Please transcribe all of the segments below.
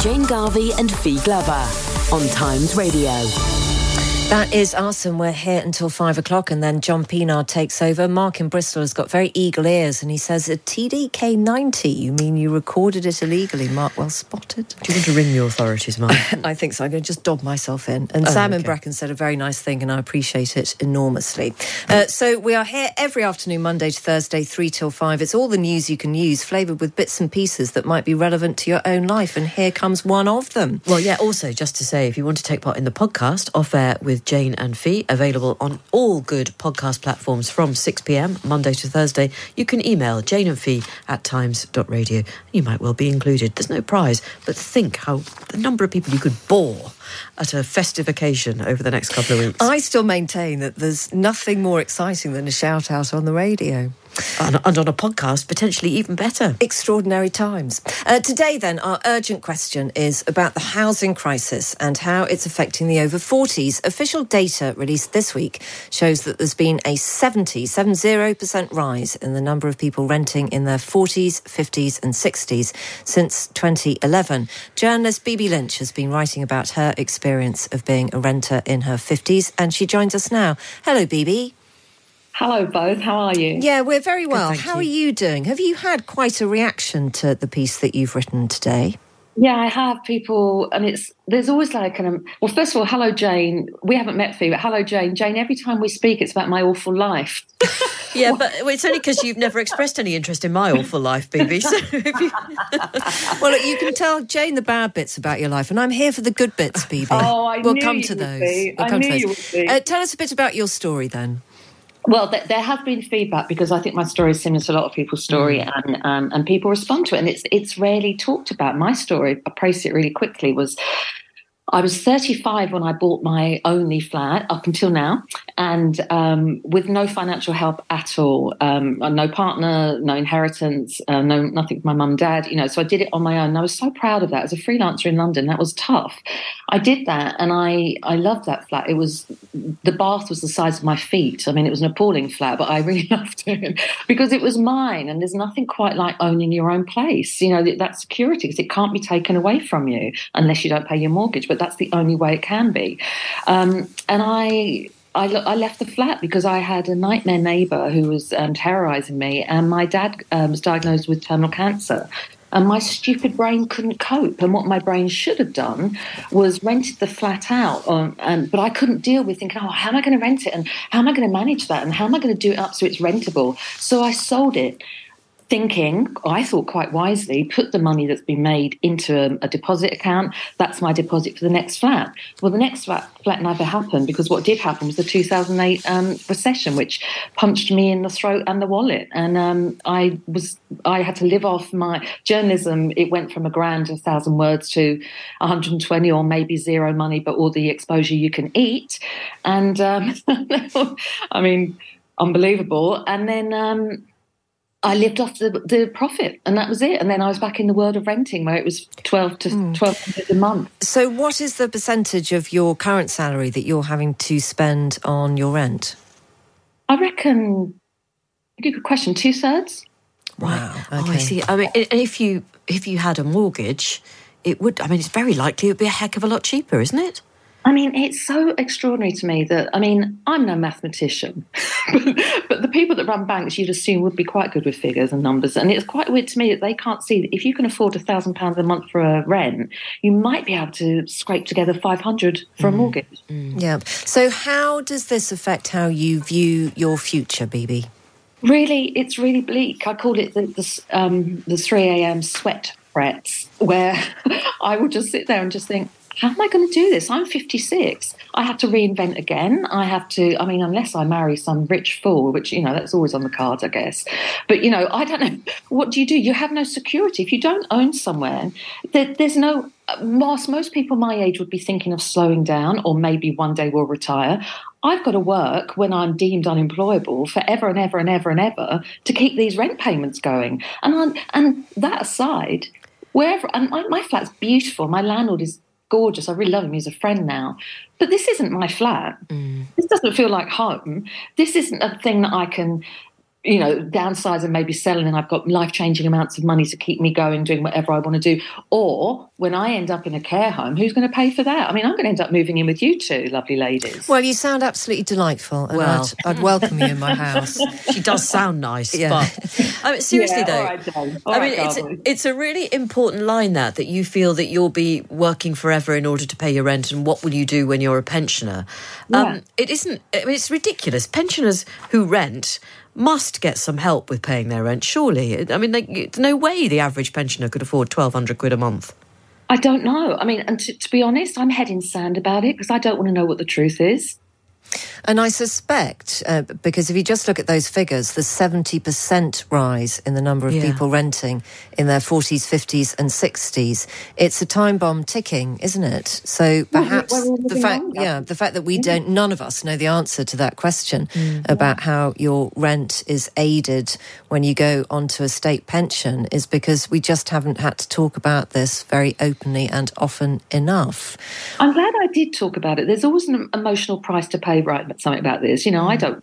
Jane Garvey and Fee Glover on Times Radio. That is us, and we're here until 5 o'clock, and then John Pienaar takes over. Mark in Bristol has got very eagle ears, and he says, a TDK 90, you mean you recorded it illegally? Mark, well spotted. Do you want to ring the authorities, Mark? I think so. I'm going to just dob myself in. And Sam in Brecon said a very nice thing, and I appreciate it enormously. So we are here every afternoon, Monday to Thursday, 3 till 5. It's all the news you can use, flavoured with bits and pieces that might be relevant to your own life, and here comes one of them. Well, yeah, also, just to say, if you want to take part in the podcast, Off Air with Jane and Fee, available on all good podcast platforms from 6pm, Monday to Thursday, you can email Jane and Fee at times.radio. You might well be included. There's no prize, but think how the number of people you could bore at a festive occasion over the next couple of weeks. I still maintain that there's nothing more exciting than a shout-out on the radio. And on a podcast, potentially even better. Extraordinary times. Today, then, our urgent question is about the housing crisis and how it's affecting the over 40s. Official data released this week shows that there's been a 70% rise in the number of people renting in their 40s, 50s and 60s since 2011. Journalist Bibi Lynch has been writing about her experience of being a renter in her 50s, and she joins us now. Hello, Bibi. Hello, both. How are you? Yeah, we're very well. Good, How are you doing? Have you had quite a reaction to the piece that you've written today? Yeah, I have people, and there's always like well, first of all, hello, Jane. We haven't met Fee, but hello, Jane. Jane, every time we speak, it's about my awful life. Yeah, but it's only because you've never expressed any interest in my awful life, Bibi. So Well, look, you can tell Jane the bad bits about your life, and I'm here for the good bits, Bibi. We'll come to those. I knew you would be. Tell us a bit about your story, then. Well, there has been feedback because I think my story is similar to a lot of people's story, and people respond to it, and it's rarely talked about. My story, I praise it really quickly, was I was 35 when I bought my only flat up until now, and with no financial help at all, no partner, no inheritance, nothing from my mum and dad, so I did it on my own. And I was so proud of that. As a freelancer in London, that was tough. I did that, and I loved that flat. The bath was the size of my feet. I mean, it was an appalling flat, but I really loved it because it was mine, and there's nothing quite like owning your own place. That security, because it can't be taken away from you unless you don't pay your mortgage, but that's the only way it can be. And I left the flat because I had a nightmare neighbour who was terrorising me, and my dad was diagnosed with terminal cancer. And my stupid brain couldn't cope. And what my brain should have done was rented the flat out. But I couldn't deal with thinking, how am I going to rent it? And how am I going to manage that? And how am I going to do it up so it's rentable? So I sold it, thinking, I thought quite wisely, put the money that's been made into a deposit account. That's my deposit for the next flat. Well, the next flat never happened, because what did happen was the 2008 recession, which punched me in the throat and the wallet. And I had to live off my journalism. It went from £1,000 to 1,000 words to 120, or maybe zero money, but all the exposure you can eat. And I mean, unbelievable. And then I lived off the profit, and that was it. And then I was back in the world of renting, where it was $1,200 a month. So what is the percentage of your current salary that you're having to spend on your rent? I reckon, good question, 2/3. Wow. Okay. Oh, I see. I mean, if you had a mortgage, it would. I mean, it's very likely it would be a heck of a lot cheaper, isn't it? I mean, it's so extraordinary to me that, I'm no mathematician, but the people that run banks, you'd assume, would be quite good with figures and numbers. And it's quite weird to me that they can't see that if you can afford £1,000 a month for a rent, you might be able to scrape together $500 for a mortgage. Yeah. So how does this affect how you view your future, Bibi? Really, it's really bleak. I call it the 3 a.m. sweat frets, where I would just sit there and just think, how am I going to do this? I'm 56. I have to reinvent again. I have to, unless I marry some rich fool, which, that's always on the cards, I guess. But, I don't know. What do? You have no security. If you don't own somewhere, there's no... Most people my age would be thinking of slowing down, or maybe one day will retire. I've got to work when I'm deemed unemployable forever and ever and ever and ever to keep these rent payments going. And that aside, wherever... And my flat's beautiful. My landlord is gorgeous. I really love him. He's a friend now. But this isn't my flat. This doesn't feel like home. This isn't a thing that I can downsize and maybe selling, and I've got life-changing amounts of money to keep me going, doing whatever I want to do. Or when I end up in a care home, who's going to pay for that? I mean, I'm going to end up moving in with you two lovely ladies. Well, you sound absolutely delightful, and I'd welcome you in my house. She does sound nice, but seriously though, it's a really important line that you feel that you'll be working forever in order to pay your rent, and what will you do when you're a pensioner? It isn't. I mean, it's ridiculous. Pensioners who rent must get some help with paying their rent, surely. I mean, there's no way the average pensioner could afford 1,200 quid a month. I don't know. I mean, and to be honest, I'm head in sand about it because I don't want to know what the truth is. And I suspect, because if you just look at those figures, the 70% rise in the number of people renting in their 40s, 50s and 60s, it's a time bomb ticking, isn't it? So perhaps the fact that we don't, none of us know the answer to that question about how your rent is aided when you go onto a state pension is because we just haven't had to talk about this very openly and often enough. I'm glad I did talk about it. There's always an emotional price to pay, right, something about this. I don't,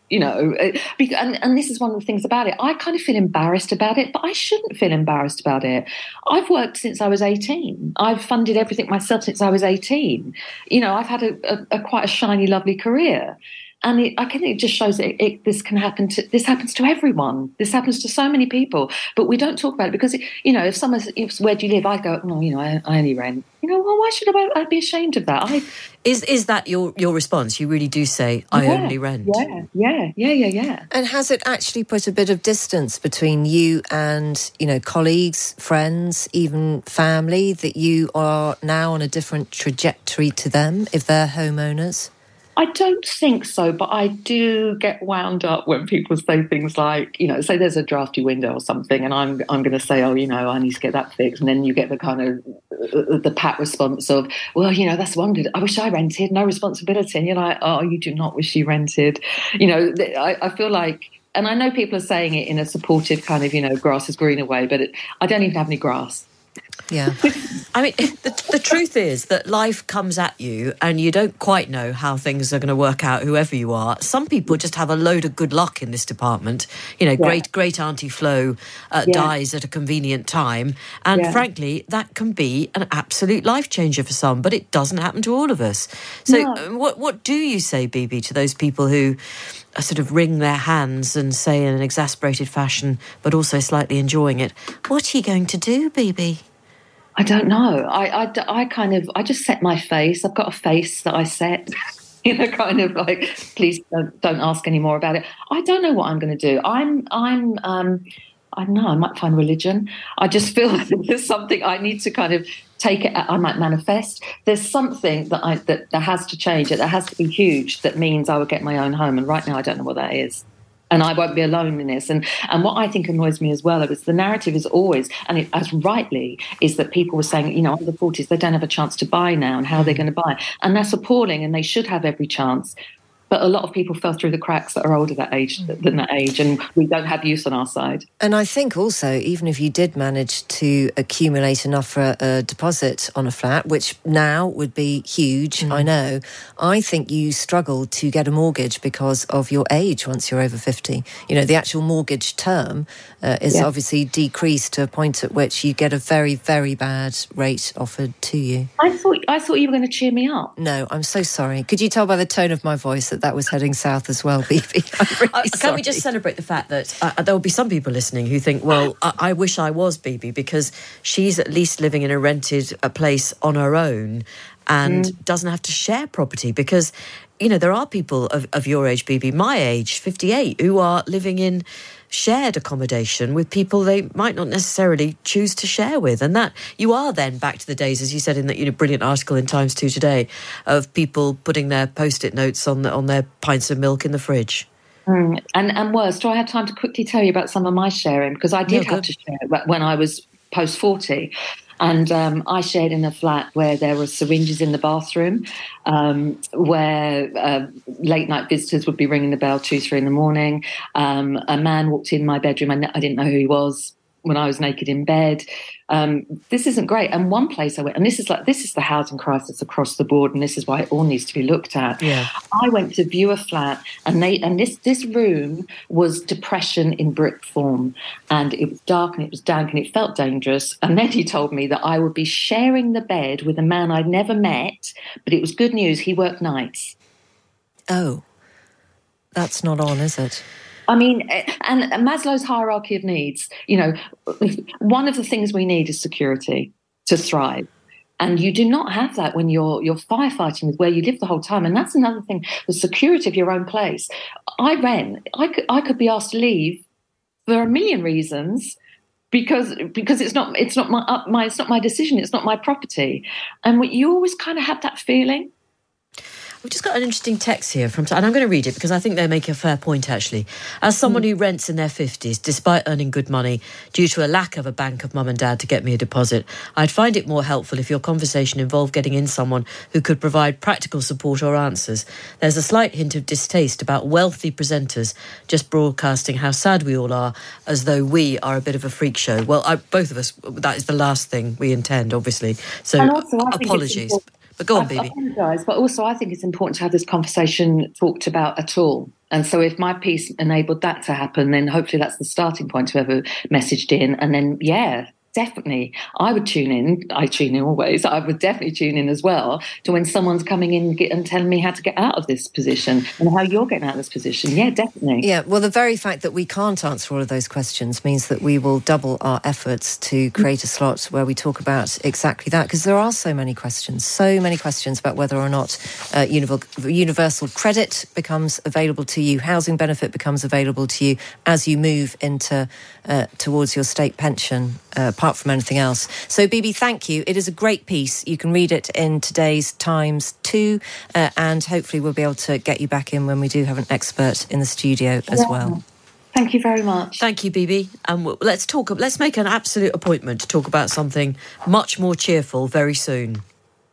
and this is one of the things about it. I kind of feel embarrassed about it, but I shouldn't feel embarrassed about it. I've worked since I was 18. I've funded everything myself since I was 18. I've had a quite a shiny, lovely career. And I think it just shows that this happens to everyone. This happens to so many people, but we don't talk about it because, if someone says, where do you live? I go, I only rent. Well, why should I be ashamed of that? Is that your response? You really do say, I only rent? Yeah. And has it actually put a bit of distance between you and, colleagues, friends, even family, that you are now on a different trajectory to them if they're homeowners? I don't think so, but I do get wound up when people say things like, say there's a drafty window or something, and I'm going to say, I need to get that fixed, and then you get the kind of the pat response of, well, that's wondered. I wish I rented, no responsibility, and you're like, oh, you do not wish you rented. I feel like, and I know people are saying it in a supportive kind of, grass is greener way, but I don't even have any grass. Yeah. I mean, the truth is that life comes at you and you don't quite know how things are going to work out, whoever you are. Some people just have a load of good luck in this department. Great Auntie Flo dies at a convenient time. And frankly, that can be an absolute life changer for some, but it doesn't happen to all of us. So what do you say, Bibi, to those people who sort of wring their hands and say in an exasperated fashion, but also slightly enjoying it, what are you going to do, Bibi? I don't know. I just set my face. I've got a face that I set, kind of like, please don't ask any more about it. I don't know what I'm going to do. I don't know, I might find religion. I just feel like there's something I need to kind of take it. I might manifest. There's something that has to change. That has to be huge. That means I will get my own home. And right now I don't know what that is. And I won't be alone in this. And what I think annoys me as well is the narrative is always, and as rightly, is that people were saying, under 40s, they don't have a chance to buy now, and how are they going to buy? And that's appalling, and they should have every chance. But a lot of people fell through the cracks that are older than that age, and we don't have youth on our side. And I think also, even if you did manage to accumulate enough for a deposit on a flat, which now would be huge, I know, I think you struggle to get a mortgage because of your age once you're over 50. The actual mortgage term is obviously decreased to a point at which you get a very, very bad rate offered to you. I thought you were going to cheer me up. No, I'm so sorry. Could you tell by the tone of my voice that was heading south as well, Bibi? Can we just celebrate the fact that there will be some people listening who think, well, I wish I was Bibi because she's at least living in a rented place on her own and doesn't have to share property because, there are people of your age, Bibi, my age, 58, who are living in shared accommodation with people they might not necessarily choose to share with. And that you are then back to the days, as you said in that brilliant article in Times 2 today, of people putting their Post-it notes on their pints of milk in the fridge. And worse, do I have time to quickly tell you about some of my sharing? Because I did have to share when I was post-40. And I shared in a flat where there were syringes in the bathroom, where late-night visitors would be ringing the bell 2-3 in the morning. A man walked in my bedroom. I didn't know who he was. when I was naked in bed. This isn't great. And one place I went, and this is the housing crisis across the board, and this is why it all needs to be looked at. Yeah. I went to view a flat, and this room was depression in brick form, and it was dark and it was dank and it felt dangerous. And then he told me that I would be sharing the bed with a man I'd never met, but it was good news. He worked nights. Oh, that's not on, is it? I mean, and Maslow's hierarchy of needs, one of the things we need is security to thrive. And you do not have that when you're firefighting with where you live the whole time. And that's another thing, the security of your own place. I rent. I could be asked to leave for a million reasons because it's not my decision. It's not my property. And you always kind of have that feeling. We've just got an interesting text here and I'm going to read it because I think they make a fair point, actually. As someone who rents in their 50s, despite earning good money, due to a lack of a bank of mum and dad to get me a deposit, I'd find it more helpful if your conversation involved getting in someone who could provide practical support or answers. There's a slight hint of distaste about wealthy presenters just broadcasting how sad we all are, as though we are a bit of a freak show. Well, both of us, that is the last thing we intend, obviously. So apologies. But go on, Bibi. I apologise, but also I think it's important to have this conversation talked about at all. And so if my piece enabled that to happen, then hopefully that's the starting point to whoever messaged in. And then, definitely, I would tune in. I tune in always. I would definitely tune in as well to when someone's coming in and telling me how to get out of this position and how you're getting out of this position. Yeah, definitely. Yeah, well, the very fact that we can't answer all of those questions means that we will double our efforts to create a slot where we talk about exactly that, because there are so many questions about whether or not universal credit becomes available to you, housing benefit becomes available to you as you move into towards your state pension, apart from anything else. So, Bibi, thank you. It is a great piece. You can read it in today's Times too, and hopefully we'll be able to get you back in when we do have an expert in the studio as well. Thank you very much. Thank you, Bibi. And let's make an absolute appointment to talk about something much more cheerful very soon.